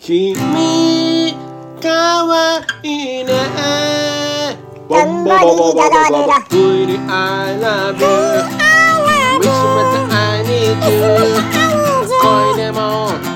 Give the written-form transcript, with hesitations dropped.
君かわいいね頑張りだられら Really I love you Wish me that I need you 恋でも